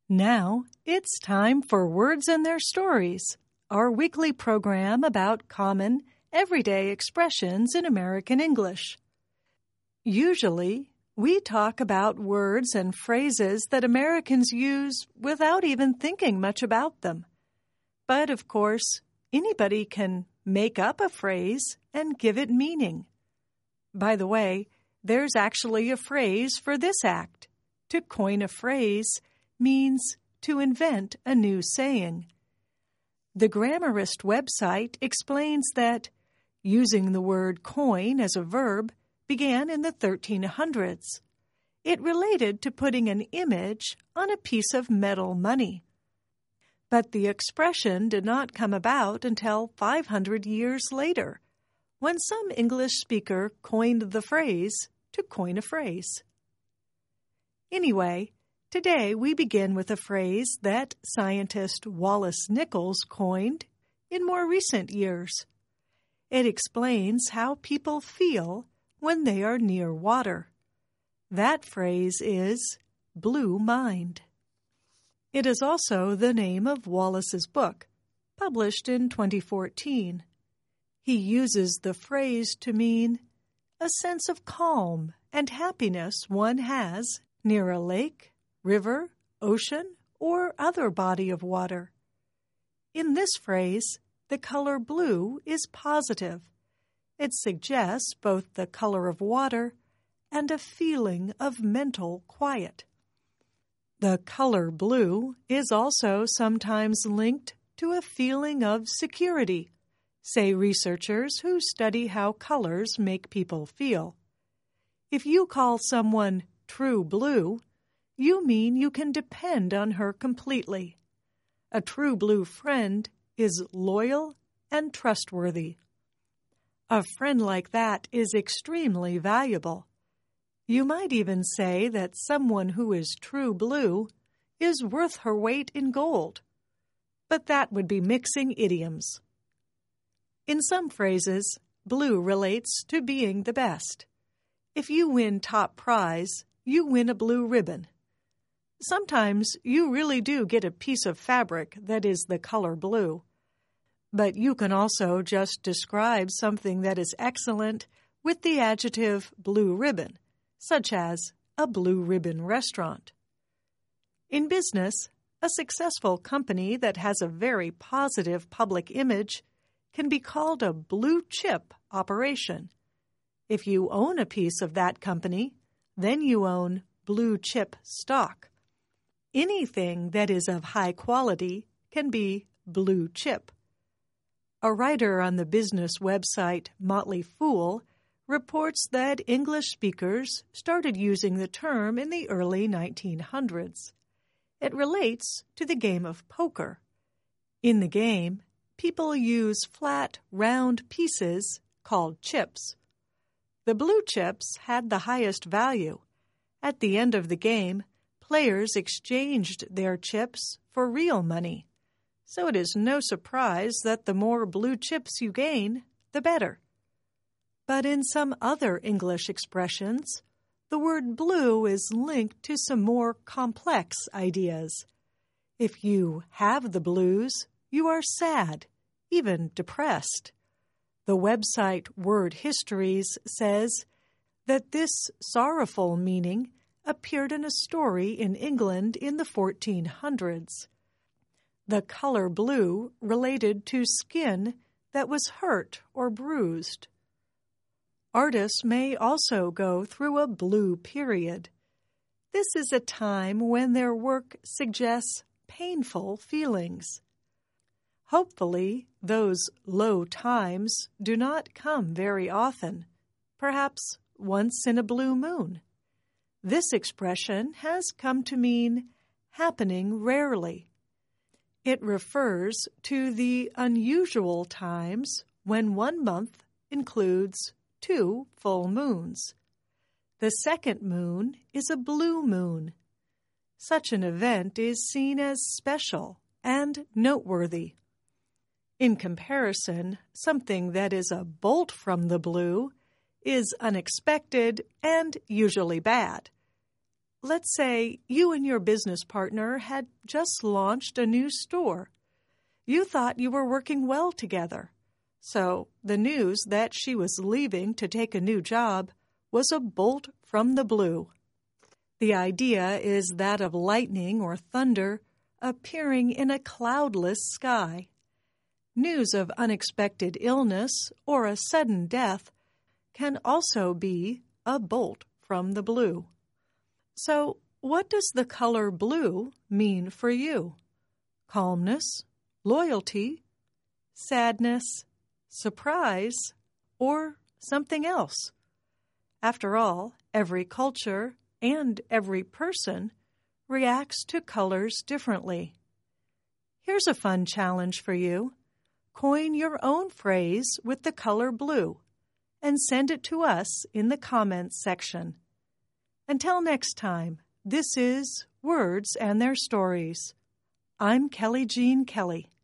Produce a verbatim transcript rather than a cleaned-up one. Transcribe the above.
Now, it's time for Words and Their Stories, our weekly program about common, everyday expressions in American English. Usually, we talk about words and phrases that Americans use without even thinking much about them. But, of course, anybody can make up a phrase and give it meaning. By the way, there's actually a phrase for this act. To coin a phrase means to invent a new saying. The Grammarist website explains that using the word coin as a verb began in the thirteen hundreds. It related to putting an image on a piece of metal money. But the expression did not come about until five hundred years later, when some English speaker coined the phrase to coin a phrase. Anyway, today we begin with a phrase that scientist Wallace Nichols coined in more recent years. It explains how people feel when they are near water. That phrase is blue mind. It is also the name of Wallace's book, published in twenty fourteen. He uses the phrase to mean a sense of calm and happiness one has near a lake, river, ocean, or other body of water. In this phrase, the color blue is positive. It suggests both the color of water and a feeling of mental quiet. The color blue is also sometimes linked to a feeling of security, say researchers who study how colors make people feel. If you call someone true blue, you mean you can depend on her completely. A true blue friend is loyal and trustworthy. A friend like that is extremely valuable. You might even say that someone who is true blue is worth her weight in gold. But that would be mixing idioms. In some phrases, blue relates to being the best. If you win top prize, you win a blue ribbon. Sometimes you really do get a piece of fabric that is the color blue. But you can also just describe something that is excellent with the adjective blue ribbon, such as a blue ribbon restaurant. In business, a successful company that has a very positive public image can be called a blue chip operation. If you own a piece of that company, then you own blue chip stock. Anything that is of high quality can be blue chip. A writer on the business website Motley Fool reports that English speakers started using the term in the early nineteen hundreds. It relates to the game of poker. In the game, people use flat, round pieces called chips. The blue chips had the highest value. At the end of the game, players exchanged their chips for real money. So it is no surprise that the more blue chips you gain, the better. But in some other English expressions, the word blue is linked to some more complex ideas. If you have the blues, you are sad, even depressed. The website Word Histories says that this sorrowful meaning appeared in a story in England in the fourteen hundreds. The color blue related to skin that was hurt or bruised. Artists may also go through a blue period. This is a time when their work suggests painful feelings. Hopefully, those low times do not come very often, perhaps once in a blue moon. This expression has come to mean happening rarely. It refers to the unusual times when one month includes two full moons. The second moon is a blue moon. Such an event is seen as special and noteworthy. In comparison, something that is a bolt from the blue is unexpected and usually bad. Let's say you and your business partner had just launched a new store. You thought you were working well together. So the news that she was leaving to take a new job was a bolt from the blue. The idea is that of lightning or thunder appearing in a cloudless sky. News of unexpected illness or a sudden death can also be a bolt from the blue. So, what does the color blue mean for you? Calmness, loyalty, sadness, surprise, or something else? After all, every culture and every person reacts to colors differently. Here's a fun challenge for you. Coin your own phrase with the color blue and send it to us in the comments section. Until next time, this is Words and Their Stories. I'm Kelly Jean Kelly.